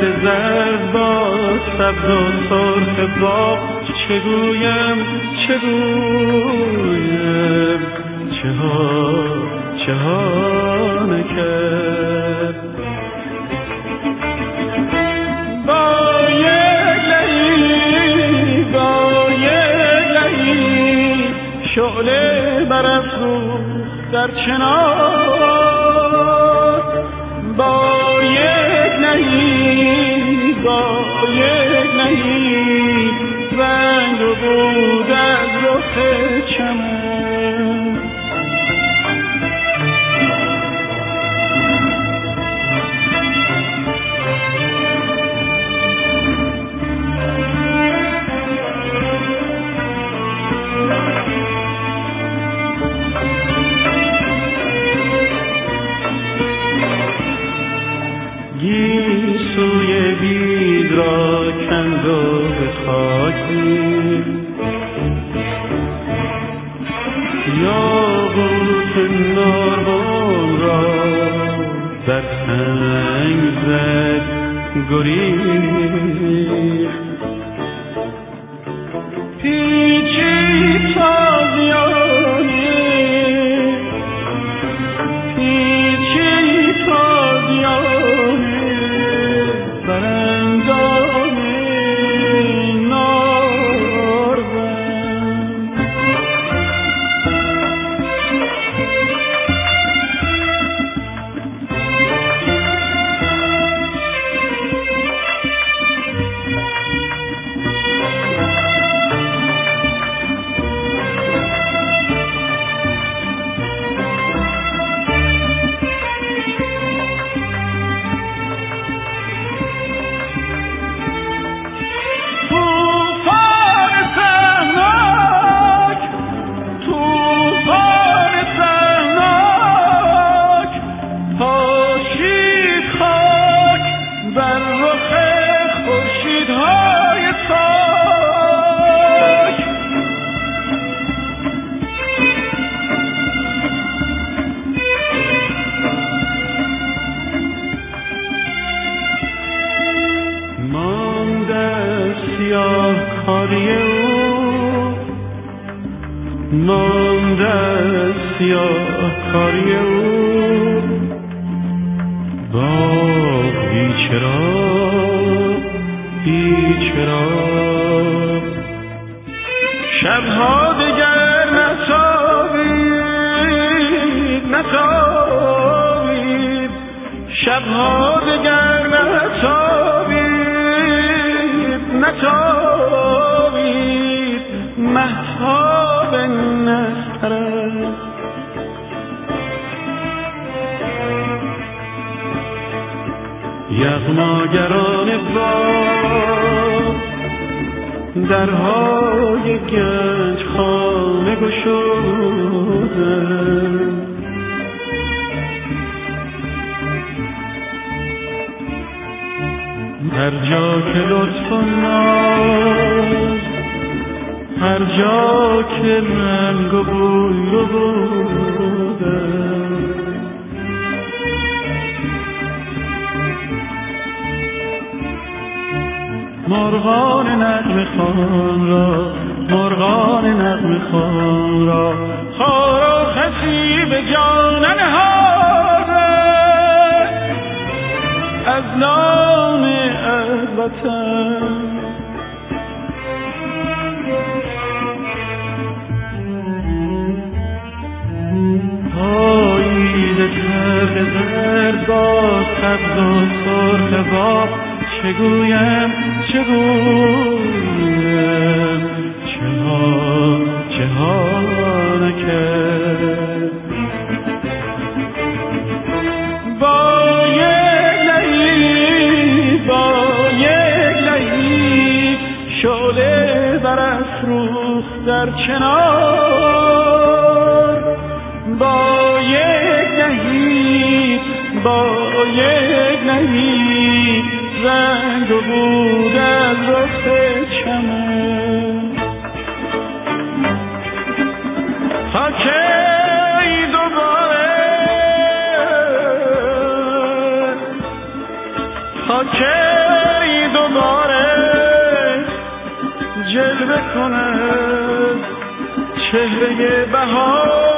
زرد با سبز و سرخ باغ چه گویم چه گویم چه ها نکرد با یک لحی شعله برافروخت در چنار با یک لحی رنگ رو بود از رخ چمن گیسوی بید را کند و به خاک یاقوت ناربون را در سنگ زد گریخت پیچی تازیانه برندام نارزن سیاهکاری او باغ بیچراغ شبها دگر نتابید شبها دگر نتابید مهتاب نسترد یغماگران باغ درهای گنج خانه گشودند هر جا که لطف و ناز هر جا که رنگ و بوی بودند مرغان نغمه خوان را خار و خسی به جان نهاده از نام وطن پاییز ترک زرد با سبز و سرخ باغ چه گویم چه ها نکرد با یک لحی شعله برافروخت در چنار با یک لحی رنگ و بود از رخ چمن تا کی دوباره تا کی کند چهره بهار